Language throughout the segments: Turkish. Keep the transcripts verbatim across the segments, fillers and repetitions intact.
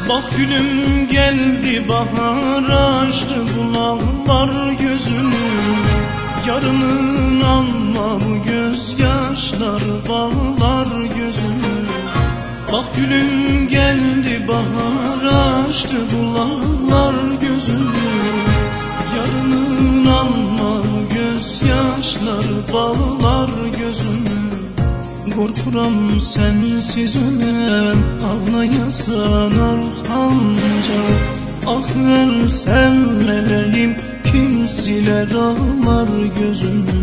Bak gülüm geldi bahar, açtı bulaklar gözünü. Yarının anlamı gözyaşlar bağlar gözünü. Bak gülüm geldi bahar, açtı bulaklar gözünü. Yarının anlamı gözyaşlar bağlar gözünü. Korkuram sensiz ölen, ağlayasan arxamca. Ah ölsem meleğim, kim siler ağlar gözümü.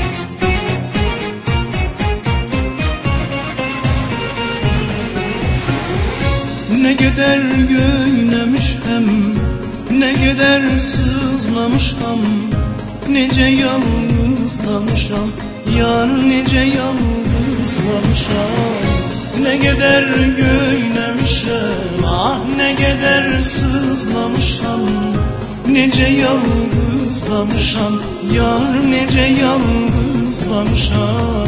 Ne kadar göylemişem, ne kadar sızlamışam, nece yalnızlamışam, yar nece yalnızlamışam. Ne kadar göylemişem, ah ne kadar sızlamışam, nece yalnızlamışam, yar nece yalnızlamışam.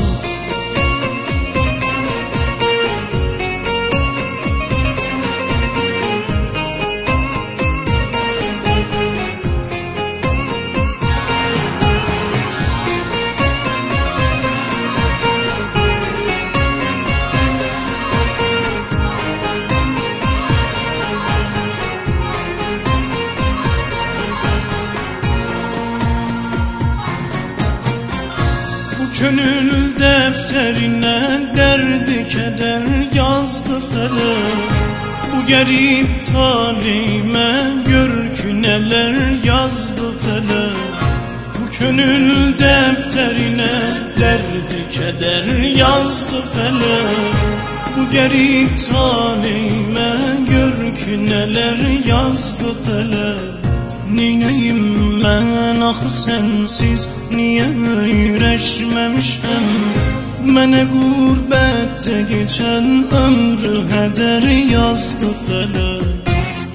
Gönül defterine derdi keder yazdı felek. Bu garip talime gör ki neler yazdı felek. Bu gönül defterine derdi keder yazdı felek. Bu garip talime gör ki neler yazdı felek. Neyneyim ben ah sensiz, niye öyrəşməmişəm? Mənə qurbətdə geçən ömrü hədər yazdı felek.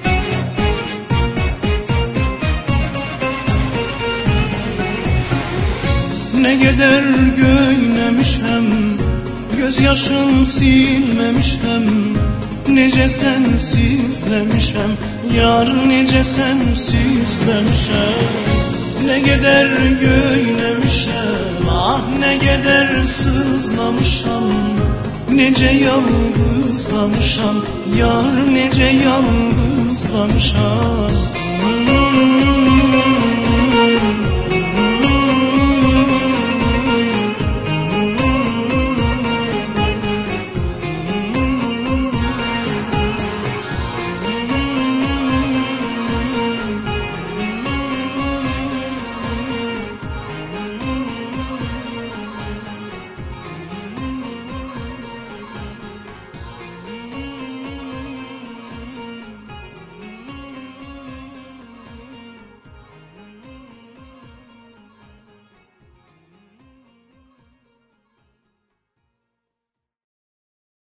Ne kadar göylemişəm, göz yaşım silmemişəm. Nece sensizlemişəm, yar nece sensizlemişəm. Ne kadar göylemişəm, ah ne kadar sızlamışam, nece yalnızlamışam, yar nece yalnızlamışam.